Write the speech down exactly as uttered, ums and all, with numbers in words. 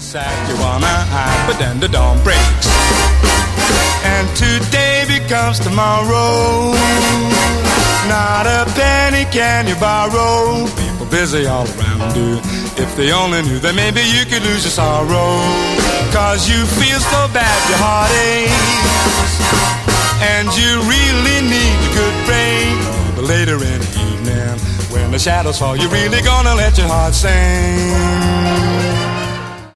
sad you wanna hide, but then the dawn breaks, and today becomes tomorrow. Not a penny can you borrow. People busy all around you. If they only knew that maybe you could lose your sorrow. Cause you feel so bad your heart aches, and you really need a good break. But later in the evening, when the shadows fall, you're really gonna let your heart sing.